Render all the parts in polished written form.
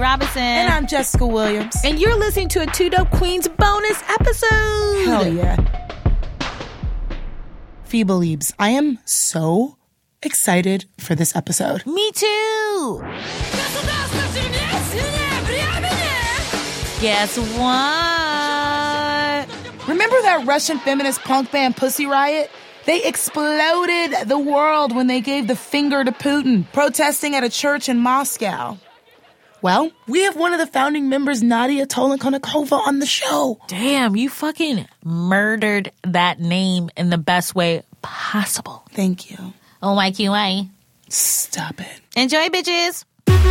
Robinson. And I'm Jessica Williams. And you're listening to a Two Dope Queens bonus episode. Hell yeah. Feebleebs, I am so excited for this episode. Me too. Guess what? Remember that Russian feminist punk band Pussy Riot? They exploded the world when they gave the finger to Putin, protesting at a church in Moscow. Well, we have one of the founding members, Nadia Tolenkonnikova, on the show. Damn, you fucking murdered that name in the best way possible. Thank you. Oh, my QA. Stop it. Enjoy, bitches.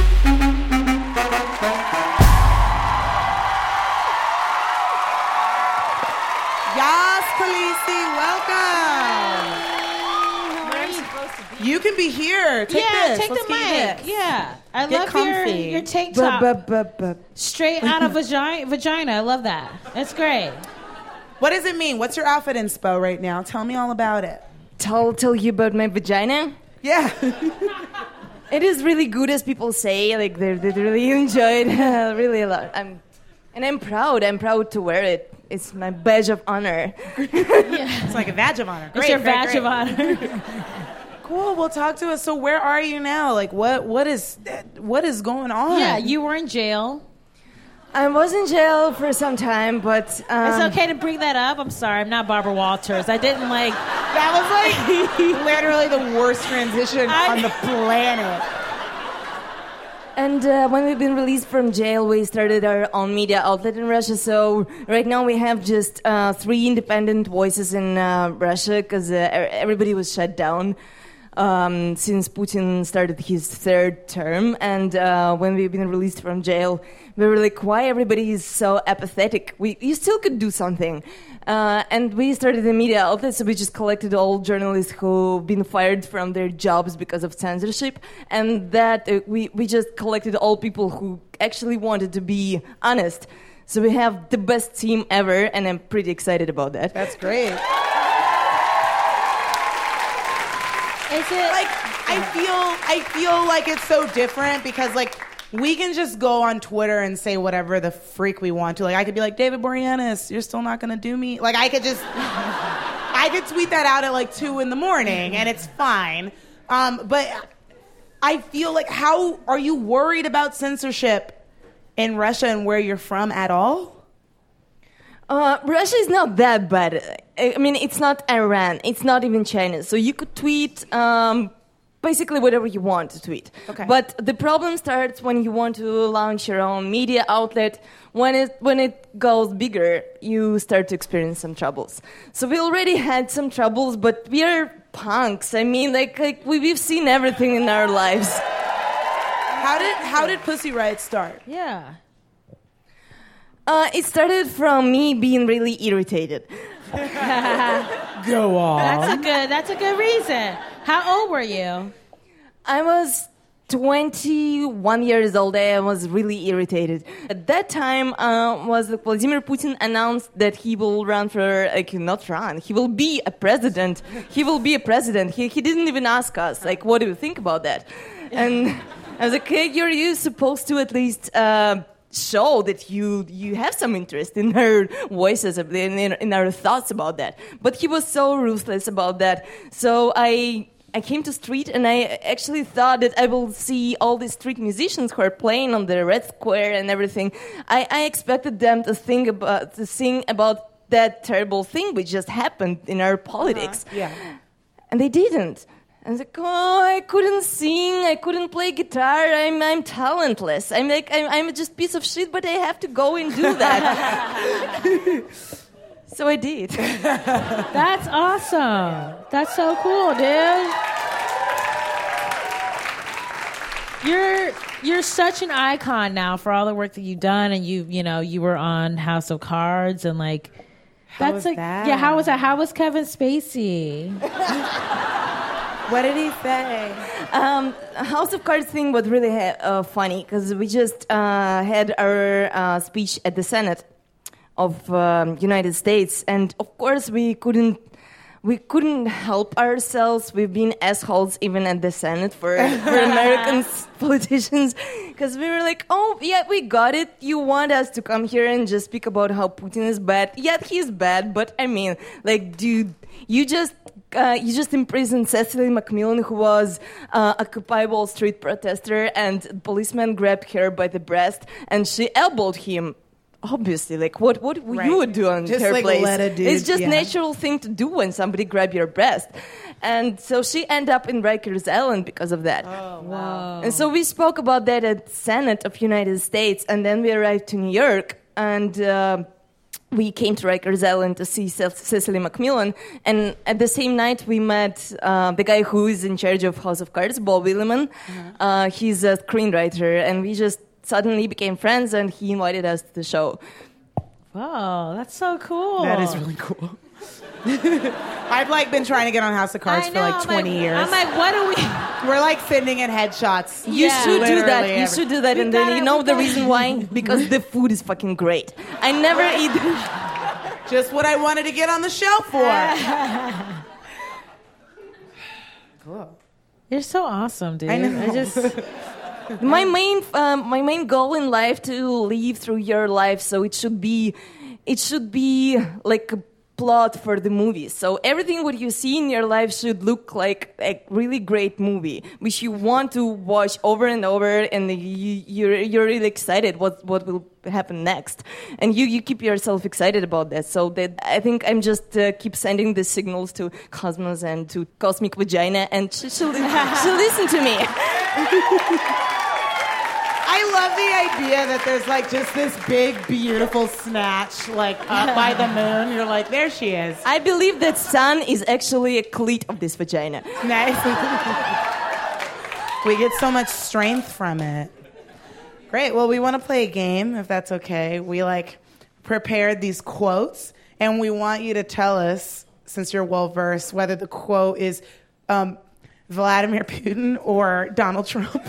Yas, Khaleesi, welcome. Where are you supposed to be? You can be here. Take this. Take Let's the get mic. this. Yeah. I Get love comfy. your tank top. Straight out of vagina. I love that. It's great. What does it mean? What's your outfit inspo right now? Tell me all about it. Tell you about my vagina? Yeah. It is really good, as people say. Like, they really enjoy it really a lot. I'm proud. I'm proud to wear it. It's my badge of honor. It's like a badge of honor. Great, It's your great, badge great. of honor. Cool. Well, talk to us. So, where are you now? Like, what is going on? Yeah, you were in jail. I was in jail for some time, but... It's okay to bring that up. I'm sorry. I'm not Barbara Walters. I didn't like... That was like literally the worst transition on the planet. And when we've been released from jail, we started our own media outlet in Russia. So right now we have just 3 independent voices in Russia because everybody was shut down since Putin started his 3rd term. And when we've been released from jail, we were like, why everybody is so apathetic? You still could do something. And we started a media outlet, so we just collected all journalists who've been fired from their jobs because of censorship, and that we just collected all people who actually wanted to be honest. So we have the best team ever, and I'm pretty excited about that. That's great. Is it Like, I feel like it's so different because, like, we can just go on Twitter and say whatever the freak we want to. Like, I could be like, David Boreanaz, you're still not going to do me? Like, I could tweet that out at like 2 a.m. and it's fine. But I feel like, how are you worried about censorship in Russia and where you're from at all? Russia is not that bad. I mean, it's not Iran. It's not even China. So you could tweet basically whatever you want to tweet. Okay. But the problem starts when you want to launch your own media outlet. When it goes bigger, you start to experience some troubles. So we already had some troubles, but we are punks. I mean, like we've seen everything in our lives. How did Pussy Riot start? Yeah. It started from me being really irritated. Go on. That's a good reason. How old were you? I was 21 years old. I was really irritated. At that time, Vladimir Putin announced that he will run for, he will be a president. He will be a president. He didn't even ask us, like, what do you think about that? And I was like, okay, you're supposed to at least show that you have some interest in her voices, in our thoughts about that. But he was so ruthless about that. So I came to street, and I actually thought that I will see all these street musicians who are playing on the Red Square and everything. I expected them to sing about that terrible thing which just happened in our politics. Yeah. And they didn't. I was like, oh, I couldn't sing, I couldn't play guitar, I'm talentless. I'm just a piece of shit, but I have to go and do that. So I did. That's awesome. That's so cool, dude. You're such an icon now for all the work that you've done, and you were on House of Cards, and like How was that? Yeah, how was that? How was Kevin Spacey? What did he say? House of Cards thing was really funny because we just had our speech at the Senate of United States, and of course we couldn't we couldn't help ourselves. We've been assholes even at the Senate for American politicians, because we were like, oh, yeah, we got it. You want us to come here and just speak about how Putin is bad. Yeah, he's bad, but I mean, like, dude, you just imprisoned Cecily McMillan, who was a Occupy Wall Street protester, and a policeman grabbed her by the breast, and she elbowed him. Obviously, like what you would do on just her like place. let a dude, it's just natural thing to do when somebody grab your breast. And so she ended up in Rikers Island because of that. Oh, wow. And so we spoke about that at Senate of United States, and then we arrived to New York, and we came to Rikers Island to see Cecily McMillan. And at the same night, we met the guy who is in charge of House of Cards, Bob Williman. He's a screenwriter, and we just suddenly became friends, and he invited us to the show. Wow, that's so cool. That is really cool. I've like been trying to get on House of Cards for like 20 years. I'm like, what do we? We're like sending in headshots. You should do that. Literally You should do that, and then you know the reason why? Because the food is fucking great. I never eat. Just what I wanted to get on the show for. Cool. You're so awesome, dude. I know. My main goal in life to live through your life, so it should be like a plot for the movie. So everything what you see in your life should look like a really great movie, which you want to watch over and over, and you're really excited what will happen next, and you keep yourself excited about that. So that I think I'm just keep sending the signals to Cosmos and to Cosmic Vagina, and she'll listen to me. I love the idea that there's like just this big, beautiful snatch like up by the moon. You're like, there she is. I believe that sun is actually a cleat of this vagina. Nice. We get so much strength from it. Great. Well, we want to play a game, if that's okay. We like prepared these quotes, and we want you to tell us, since you're well versed, whether the quote is Vladimir Putin or Donald Trump.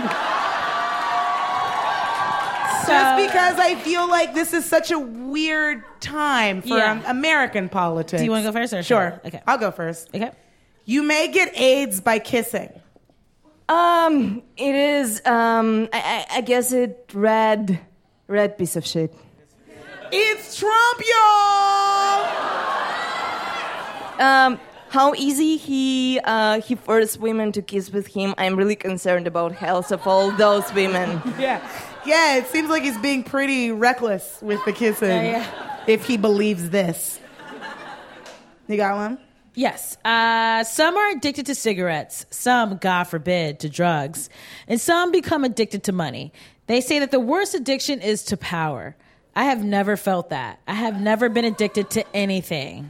Just because I feel like this is such a weird time for American politics. Do you want to go first? Or sure. Okay. I'll go first. Okay. You may get AIDS by kissing. It is, I guess it red piece of shit. It's Trump, y'all! How easy he forced women to kiss with him. I'm really concerned about health of all those women. Yeah, it seems like he's being pretty reckless with the kissing, if he believes this. You got one? Yes. Some are addicted to cigarettes. Some, God forbid, to drugs. And some become addicted to money. They say that the worst addiction is to power. I have never felt that. I have never been addicted to anything.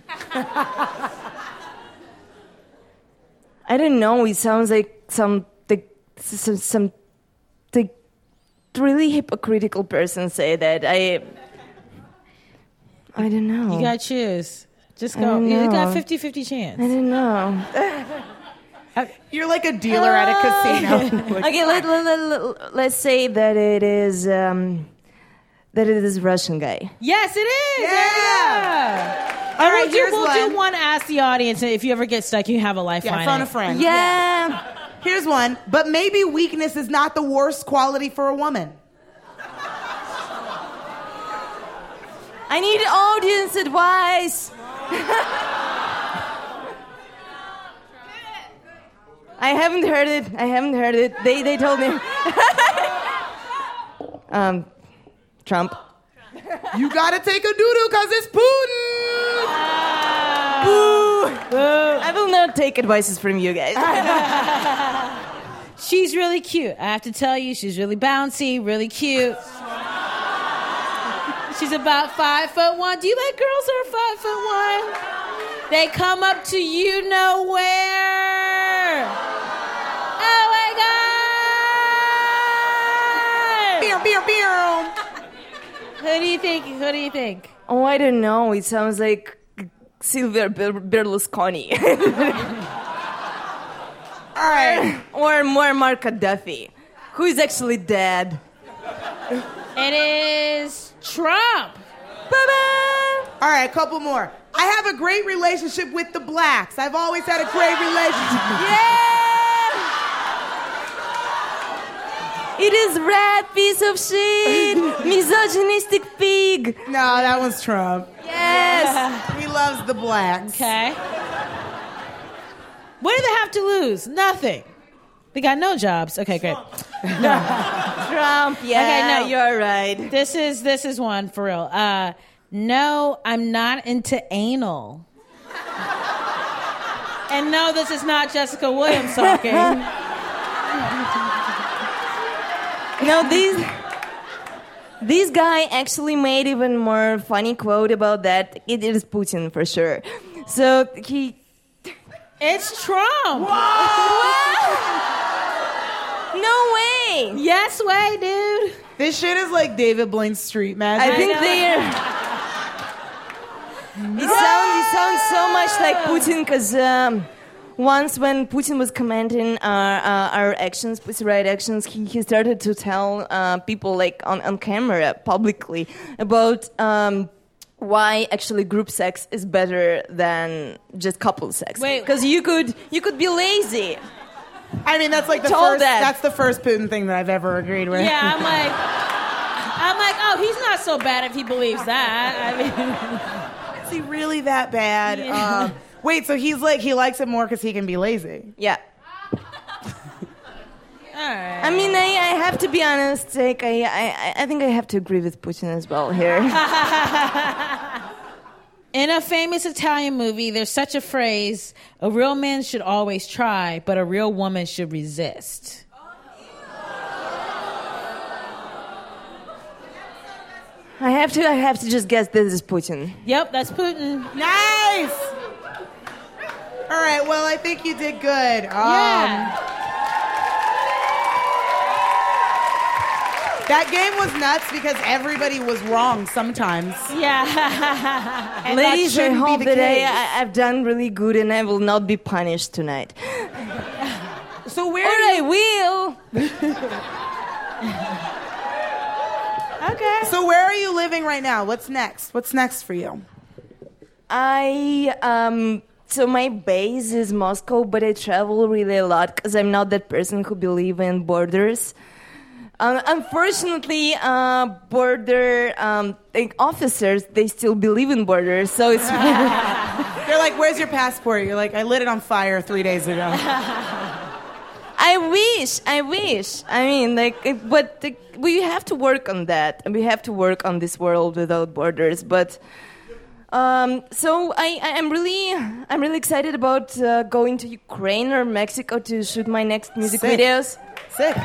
I don't know. It sounds like some really hypocritical person say that. I don't know. You gotta choose. Just go. You got 50-50 chance. I don't know. You're like a dealer at a casino. Okay, let's say that it is Russian guy. Yes, it is. Yeah. All right, We'll do one. Ask the audience if you ever get stuck, you have a lifeline. Phone a friend. Yeah. Here's one. But maybe weakness is not the worst quality for a woman. I need audience advice. I haven't heard it. They told me. Trump. You gotta take a doo-doo because it's Putin. I will not take advices from you guys. She's really cute. I have to tell you, she's really bouncy, really cute. She's about 5'1". Do you like girls that are 5'1"? They come up to you know where. Oh my God! Beer. Who do you think? Oh, I don't know. It sounds like Silvio Berlusconi. All right. Or Muammar Gaddafi, who is actually dead. It is Trump. Bye-bye. All right, a couple more. I have a great relationship with the blacks. I've always had a great relationship. It is rat piece of shit, misogynistic pig. No, that was Trump. Yes. He loves the blacks. Okay. What do they have to lose? Nothing. They got no jobs. Okay, great. Trump, yeah, Okay, no. you're right. This is one for real. No, I'm not into anal. And no, this is not Jessica Williams talking. No, this guy actually made even more funny quote about that. It is Putin for sure. So It's Trump. No way. Yes way, dude. This shit is like David Blaine's street magic. I think It sounds so much like Putin because once when Putin was commenting our actions, Pussy Riot actions, he started to tell people like on camera publicly about why actually group sex is better than just couple sex. Wait. Because you could be lazy. I mean, that's like the Told first. that. That's the first Putin thing that I've ever agreed with. Yeah, I'm like, oh, he's not so bad if he believes that. I mean, Is he really that bad? Yeah. Wait, so he's like he likes it more because he can be lazy. Yeah. all right. I mean, I have to be honest. Like, I think I have to agree with Putin as well here. In a famous Italian movie, there's such a phrase: "A real man should always try, but a real woman should resist." I have to just guess this is Putin. Yep, that's Putin. Nice. All right. Well, I think you did good. Yeah. That game was nuts because everybody was wrong sometimes. Yeah. And that Ladies, I shouldn't be hope the that case. I've done really good and I will not be punished tonight. So where? Or I will. Okay. So where are you living right now? What's next? What's next for you? So my base is Moscow, but I travel really a lot because I'm not that person who believes in borders. Unfortunately, border officers, they still believe in borders, so it's... They're like, "Where's your passport?" You're like, "I lit it on fire 3 days ago." I wish. I mean, we have to work on that, and we have to work on this world without borders. But so I'm really excited about going to Ukraine or Mexico to shoot my next music Sick. videos. Sick.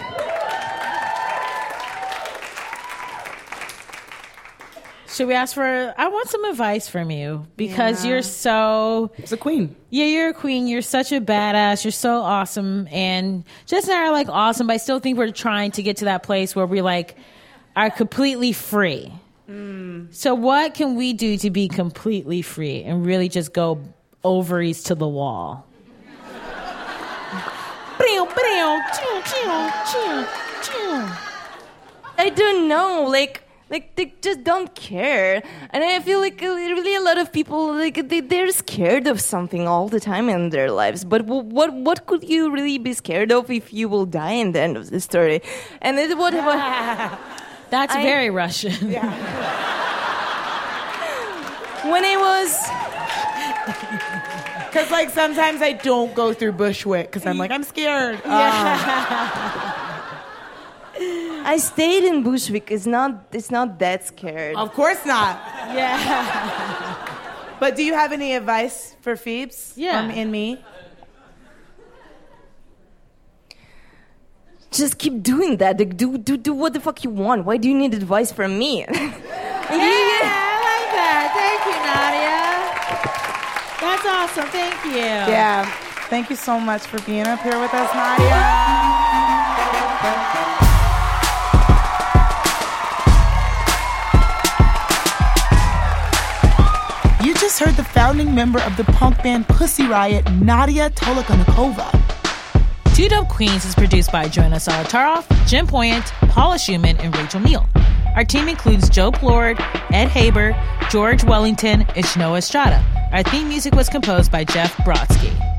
Should we ask for? I want some advice from you because you're so. It's a queen. Yeah, you're a queen. You're such a badass. You're so awesome, and Jess and I are like awesome. But I still think we're trying to get to that place where we like are completely free. So what can we do to be completely free and really just go ovaries to the wall? I don't know, like they just don't care, and I feel like really a lot of people they're scared of something all the time in their lives. But what could you really be scared of if you will die in the end of the story? And it's what That's very Russian. Yeah. when I was. Because like sometimes I don't go through Bushwick because I'm like I'm scared. I stayed in Bushwick. It's not that scared. Of course not. Yeah. But do you have any advice for Phoebes? Yeah. And me? Just keep doing that. Like, do what the fuck you want. Why do you need advice from me? Yeah, I like that. Thank you, Nadia. That's awesome. Thank you. Yeah. Thank you so much for being up here with us, Nadia. You just heard the founding member of the punk band Pussy Riot, Nadia Tolokonnikova. Two Dope Queens is produced by Joanna Solotaroff, Jen Poyant, Paula Schumann, and Rachel Neal. Our team includes Joe Plord, Ed Haber, George Wellington, and Shnoa Estrada. Our theme music was composed by Jeff Brodsky.